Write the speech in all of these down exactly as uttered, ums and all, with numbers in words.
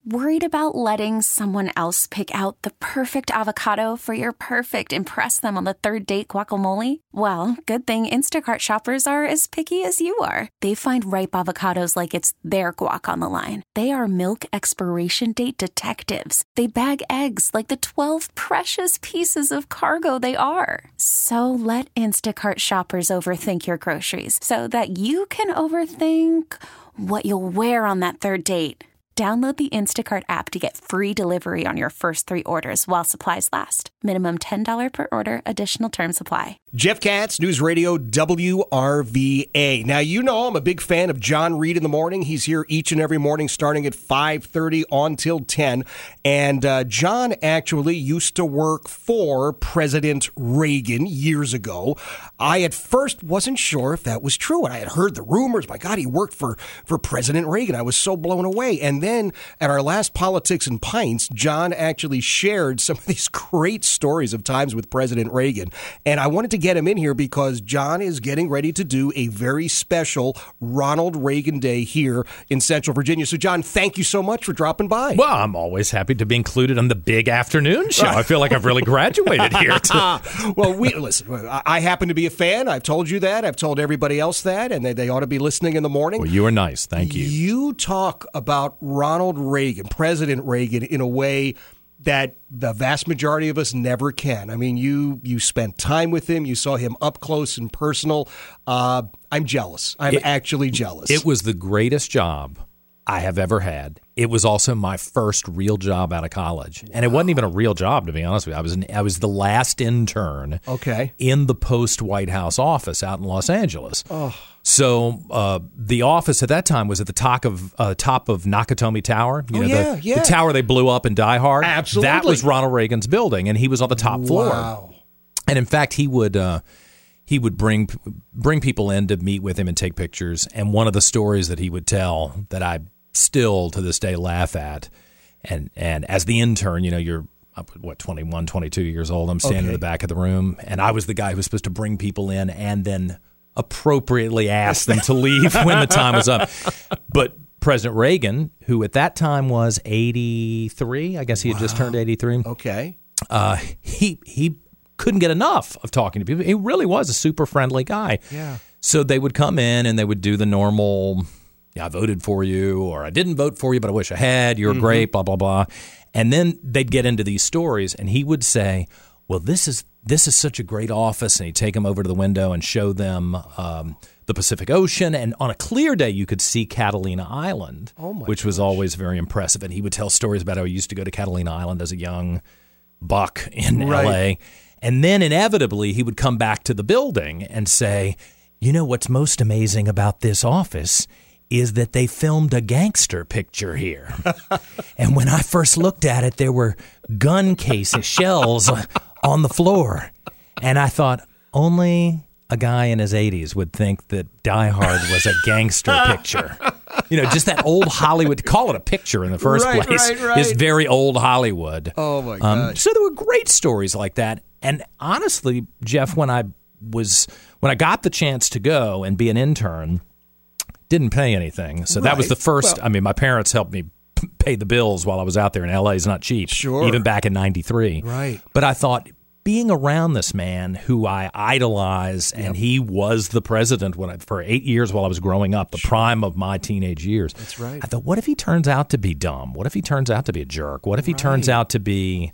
Worried about letting someone else pick out the perfect avocado for your perfect impress them on the third date guacamole? Well, good thing Instacart shoppers are as picky as you are. They find ripe avocados like it's their guac on the line. They are milk expiration date detectives. They bag eggs like the twelve precious pieces of cargo they are. So let Instacart shoppers overthink your groceries so that you can overthink what you'll wear on that third date. Download the Instacart app to get free delivery on your first three orders while supplies last. Minimum ten dollars per order. Additional terms apply. Jeff Katz, News Radio W R V A. Now, you know I'm a big fan of John Reed in the morning. He's here each and every morning starting at five thirty on till ten. And uh, John actually used to work for President Reagan years ago. I at first wasn't sure if that was true. And I had heard the rumors. My God, he worked for, for President Reagan. I was so blown away. And then at our last Politics and Pints, John actually shared some of these great stories of times with President Reagan. And I wanted to get him in here because John is getting ready to do a very special Ronald Reagan Day here in Central Virginia. So, John, thank you so much for dropping by. Well, I'm always happy to be included on the big afternoon show. I feel like I've really graduated here. To- well, we listen, I happen to be a fan. I've told you that. I've told everybody else that, and they, they ought to be listening in the morning. Well, you are nice. Thank you. You talk about Ronald Reagan, President Reagan, in a way that the vast majority of us never can. I mean, you you spent time with him. You saw him up close and personal. Uh, I'm jealous. I'm it, actually jealous. It was the greatest job I have ever had. It was also my first real job out of college. Wow. And it wasn't even a real job, to be honest with you. I was an, I was the last intern okay. in the post-White House office out in Los Angeles. Oh. So uh, the office at that time was at the top of uh, top of Nakatomi Tower. You oh, know, yeah, the, yeah. the tower they blew up in Die Hard. Absolutely. That was Ronald Reagan's building, and he was on the top floor. Wow. And in fact, he would uh, he would bring bring people in to meet with him and take pictures. And one of the stories that he would tell that I still to this day laugh at, and and as the intern, you know, you're what twenty-one, twenty-two years old. I'm standing okay. in the back of the room, and I was the guy who was supposed to bring people in and then appropriately ask them to leave when the time was up. But President Reagan, who at that time was eighty-three, I guess he had wow. just turned eighty-three. Okay. Uh, he he couldn't get enough of talking to people. He really was a super friendly guy. Yeah. So they would come in and they would do the normal, yeah, I voted for you, or I didn't vote for you, but I wish I had. You're mm-hmm. great, blah, blah, blah. And then they'd get into these stories, and he would say, well, this is this is such a great office. And he'd take them over to the window and show them um, the Pacific Ocean. And on a clear day, you could see Catalina Island, oh my which gosh. was always very impressive. And he would tell stories about how he used to go to Catalina Island as a young buck in right. L A. And then inevitably, he would come back to the building and say, you know, what's most amazing about this office is that they filmed a gangster picture here. And when I first looked at it, there were gun cases, shells on the floor. And I thought, only a guy in his eighties would think that Die Hard was a gangster picture. You know, just that old Hollywood, call it a picture in the first right, place, right, right. is very old Hollywood. Oh, my gosh. Um, so there were great stories like that. And honestly, Jeff, when I was when I got the chance to go and be an intern, didn't pay anything. So right. that was the first. Well, I mean, my parents helped me p- pay the bills while I was out there, and L A is not cheap. Sure. Even back in ninety-three. Right. But I thought, being around this man who I idolize, and yep. he was the president when I, for eight years while I was growing up, the sure. prime of my teenage years. That's right. I thought, what if he turns out to be dumb? What if he turns out to be a jerk? What if he right. turns out to be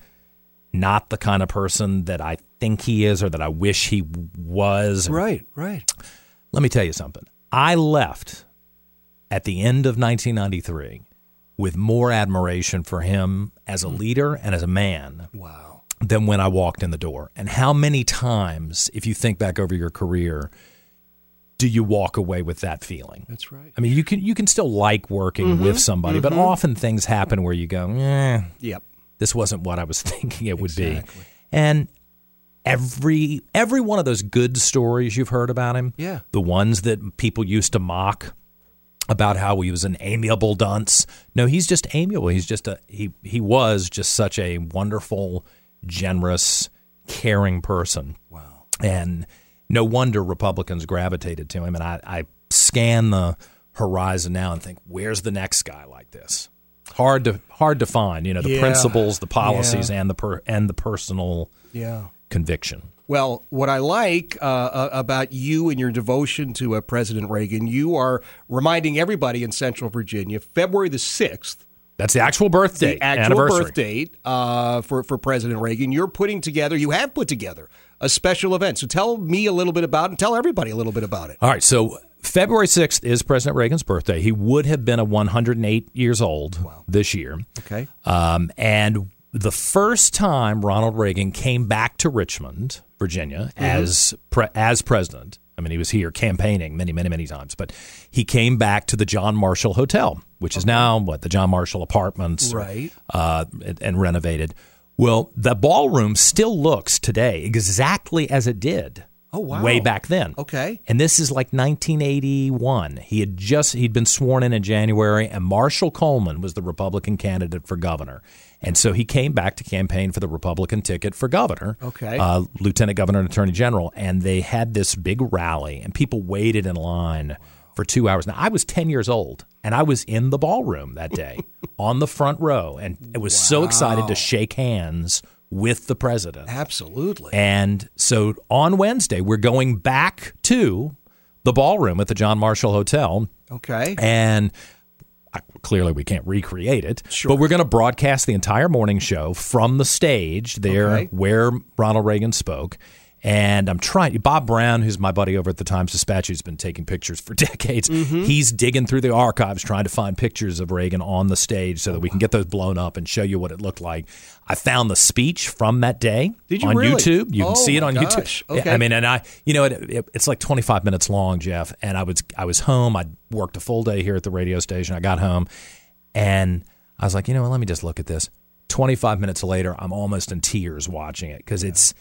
not the kind of person that I think he is or that I wish he was? Right, right. Let me tell you something. I left at the end of nineteen ninety-three with more admiration for him as a leader and as a man. Wow. Than when I walked in the door. And how many times, if you think back over your career, do you walk away with that feeling? That's right. I mean, you can you can still like working mm-hmm, with somebody, mm-hmm. but often things happen where you go, eh, yep. this wasn't what I was thinking it would exactly. be. And every every one of those good stories you've heard about him, yeah. the ones that people used to mock about how he was an amiable dunce. No, he's just amiable. He's just a he he was just such a wonderful, generous, caring person. Wow. And no wonder Republicans gravitated to him. And I, I scan the horizon now and think, where's the next guy like this? hard to hard to find. You know, the Yeah. principles, the policies, Yeah. and the per, and the personal Yeah. conviction. Well, what I like uh, uh, about you and your devotion to uh, President Reagan, you are reminding everybody in Central Virginia, February the sixth, That's the actual birth date, the actual anniversary. birth date uh, for, for President Reagan. You're putting together, you have put together a special event. So tell me a little bit about it and tell everybody a little bit about it. All right, so February sixth is President Reagan's birthday. He would have been a one hundred eight years old wow. this year. Okay. Um, and the first time Ronald Reagan came back to Richmond, Virginia, mm-hmm. as pre- as president, I mean, he was here campaigning many, many, many times, but he came back to the John Marshall Hotel, which is now, what, the John Marshall Apartments, right. uh, and, and renovated. Well, the ballroom still looks today exactly as it did. Oh, wow. Way back then. Okay. And this is like nineteen eighty-one. He had just, he'd been sworn in in January, and Marshall Coleman was the Republican candidate for governor. And so he came back to campaign for the Republican ticket for governor, okay. uh, lieutenant governor and attorney general. And they had this big rally, and people waited in line for two hours. Now, I was ten years old, and I was in the ballroom that day on the front row, and I was wow. so excited to shake hands with the president. Absolutely. And so on Wednesday, we're going back to the ballroom at the John Marshall Hotel. Okay. And I, clearly we can't recreate it, sure. but we're going to broadcast the entire morning show from the stage there okay. where Ronald Reagan spoke. And I'm trying, Bob Brown, who's my buddy over at the Times-Dispatch, who's been taking pictures for decades, mm-hmm. he's digging through the archives trying to find pictures of Reagan on the stage so that we can get those blown up and show you what it looked like. I found the speech from that day Did you on really? YouTube. You can oh see it on gosh. YouTube. Okay. I mean, and I, you know, it, it, it's like twenty-five minutes long, Jeff. And I was, I was home. I worked a full day here at the radio station. I got home, and I was like, you know what? Let me just look at this. twenty-five minutes later, I'm almost in tears watching it because it's.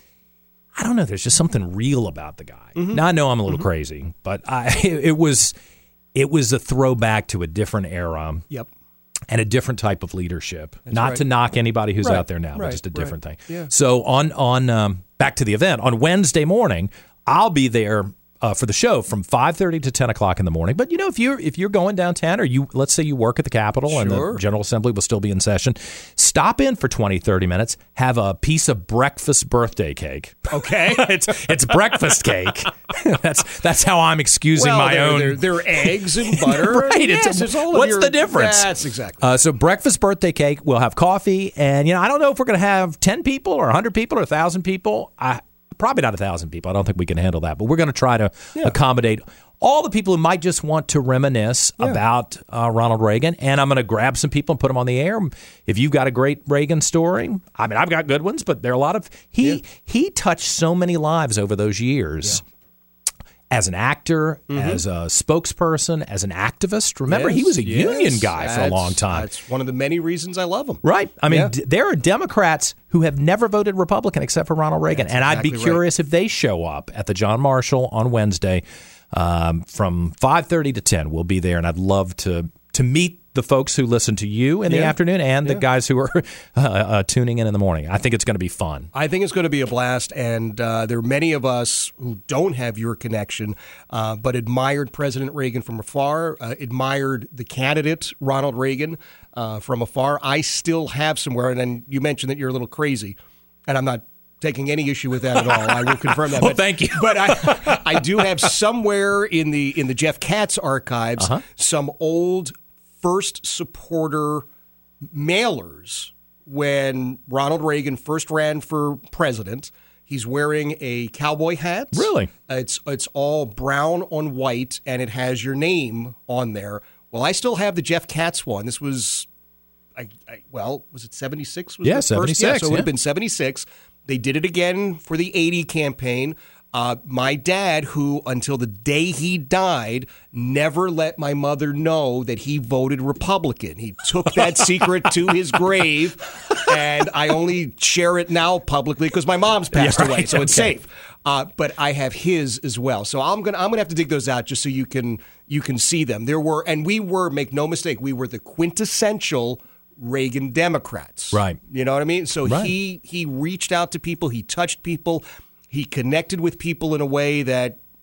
I don't know. There's just something real about the guy. Mm-hmm. Now I know I'm a little mm-hmm. crazy, but I, it, it was it was a throwback to a different era. Yep. And a different type of leadership. That's Not right. to knock anybody who's right. out there now, right. but just a different right. thing. Yeah. So on on um, back to the event on Wednesday morning, I'll be there. Uh, for the show from five thirty to ten o'clock in the morning. But, you know, if you're if you're going downtown or you let's say you work at the Capitol sure. and the General Assembly will still be in session, stop in for twenty, thirty minutes, have a piece of breakfast birthday cake. Okay. it's it's breakfast cake. that's that's how I'm excusing well, my they're, own. They're, they're eggs and butter. right. Yes, it's, it's all what's your, the difference? That's exactly. Uh, so breakfast birthday cake, we'll have coffee. And, you know, I don't know if we're going to have ten people or one hundred people or one thousand people. I Probably not a thousand people. I don't think we can handle that. But we're going to try to yeah. accommodate all the people who might just want to reminisce yeah. about uh, Ronald Reagan. And I'm going to grab some people and put them on the air. If you've got a great Reagan story, I mean, I've got good ones, but there are a lot of he yeah. he touched so many lives over those years. Yeah. As an actor, mm-hmm. as a spokesperson, as an activist. Remember, yes, he was a yes. union guy that's, for a long time. That's one of the many reasons I love him. Right. I mean, yeah. d- there are Democrats who have never voted Republican except for Ronald Reagan. That's and exactly I'd be curious right. if they show up at the John Marshall on Wednesday um, from five thirty to ten. We'll be there, and I'd love to to meet the folks who listen to you in yeah. the afternoon and yeah. the guys who are uh, uh, tuning in in the morning. I think it's going to be fun. I think it's going to be a blast, and uh, there are many of us who don't have your connection, uh, but admired President Reagan from afar, uh, admired the candidate, Ronald Reagan, uh, from afar. I still have somewhere, and then you mentioned that you're a little crazy, and I'm not taking any issue with that at all. I will confirm that. Well, but, thank you. But I, I do have somewhere in the in the Jeff Katz archives uh-huh. some old First supporter mailers when Ronald Reagan first ran for president. He's wearing a cowboy hat. Really? It's it's all brown on white, and it has your name on there. Well, I still have the Jeff Katz one. This was, I, I well, was it seventy-six? Was yeah, the seventy-six. First? Yeah, so it would yeah. have been seventy-six. They did it again for the eighty campaign. Uh, my dad, who until the day he died, never let my mother know that he voted Republican. He took that secret to his grave, and I only share it now publicly because my mom's passed yeah, right. away, so okay. it's safe. Uh, but I have his as well, so I'm gonna I'm gonna have to dig those out just so you can you can see them. There were, and we were, make no mistake, we were the quintessential Reagan Democrats. Right. You know what I mean? So right. he he reached out to people, he touched people. He connected with people in a way that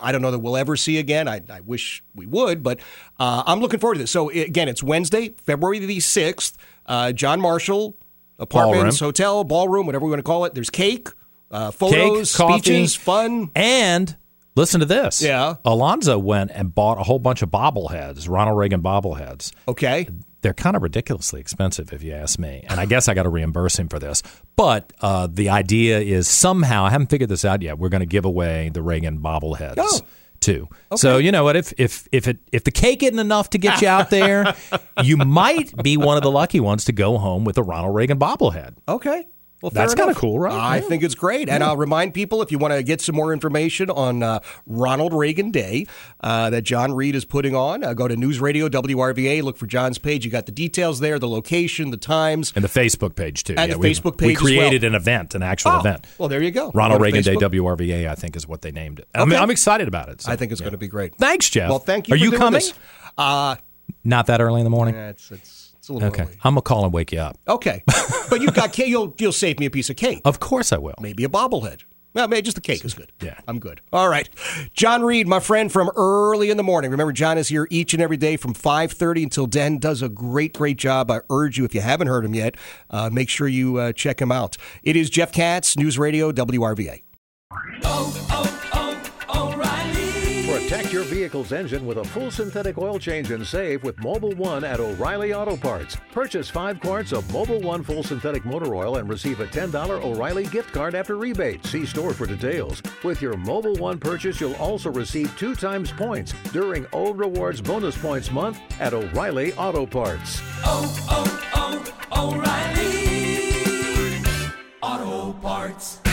I don't know that we'll ever see again. I, I wish we would, but uh, I'm looking forward to this. So, again, it's Wednesday, February the sixth. Uh, John Marshall, Apartments, Ballroom. Hotel, Ballroom, whatever we want to call it. There's cake, uh, photos, Cake, coffee, speeches, fun. And listen to this. Yeah. Alonzo went and bought a whole bunch of bobbleheads, Ronald Reagan bobbleheads. Okay. They're kind of ridiculously expensive, if you ask me. And I guess I got to reimburse him for this. But uh, the idea is somehow, I haven't figured this out yet, we're going to give away the Reagan bobbleheads. Oh. Too. Okay. So you know what? If if if it if the cake isn't enough to get you out there, you might be one of the lucky ones to go home with a Ronald Reagan bobblehead. Okay. Well, that's kind of cool, right? I yeah. think it's great. And yeah. I'll remind people, if you want to get some more information on uh, Ronald Reagan Day uh, that John Reed is putting on, uh, go to News Radio W R V A, look for John's page. You got the details there, the location, the times. And the Facebook page, too. And yeah, the we, Facebook page We created as well. an event, an actual oh, event. Well, there you go. Ronald go Reagan Facebook. Day W R V A, I think, is what they named it. Okay. I mean, I'm excited about it. So, I think it's yeah. going to be great. Thanks, Jeff. Well, thank you Are for you doing coming? this. Uh, Not that early in the morning? Yeah, it's, it's, it's a little okay. early. I'm going to call and wake you up. Okay. But you've got cake. You'll, you'll save me a piece of cake. Of course I will. Maybe a bobblehead. Well, maybe just the cake is good. Yeah. I'm good. All right. John Reed, my friend from early in the morning. Remember, John is here each and every day from five thirty until ten. Does a great, great job. I urge you, if you haven't heard him yet, uh, make sure you uh, check him out. It is Jeff Katz, News Radio W R V A. Oh, oh, oh, O'Reilly. Protect your vehicle's engine with a full synthetic oil change and save with Mobil One at O'Reilly Auto Parts. Purchase five quarts of Mobil One full synthetic motor oil and receive a ten dollars O'Reilly gift card after rebate. See store for details. With your Mobil One purchase, you'll also receive two times points during O Rewards Bonus Points Month at O'Reilly Auto Parts. Oh, oh, oh, O'Reilly Auto Parts.